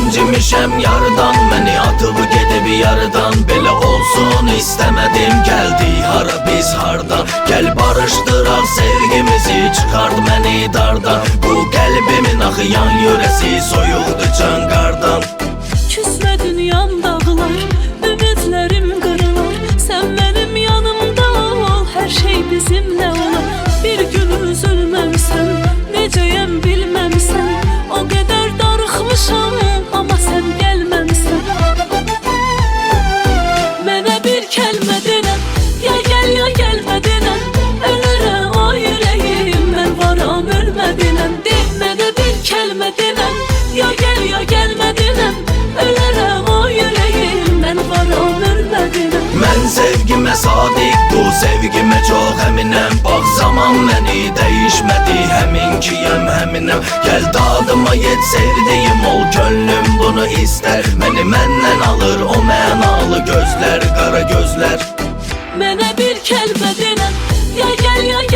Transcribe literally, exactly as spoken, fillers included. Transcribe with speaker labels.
Speaker 1: incimişem yardan, məni atıb gedib yardan. Belə olsun istemedim, geldi hara biz hardan. Gel barışdıraq sevgimizi, çıxart məni dardan. Bu qəlbimin axıyan yörəsi soyuldu can qardan.
Speaker 2: Küsme dünyam dağlar, ümitlerim kırılar. Sen benim yanımda ol, her şey bizimle olar. Bir gün üzülmemişsen, neceyem bilmemişsen. O kadar darıxmışam, ama sen gelmemişsen. Mənə bir kəlmə denən, ya gel ya gelme denən. Ölürəm o yüreğim, ben varam ölme denən. De mənə bir kəlmə denən, ya gel ya gelme denən. Ölürəm o yüreğim, ben varam ölme denən.
Speaker 1: Mən sevgimə sadiq, bu sevgimə çox əminəm. Bax zaman məni dəyişmədi, həminkiyəm həminəm. Gəl dadıma yet sevdiyim ol, gönlüm bunu istər. Məni məndən alır o mənalı gözlər, qara gözlər.
Speaker 2: Mənə bir kəlmə denən, ya gel ya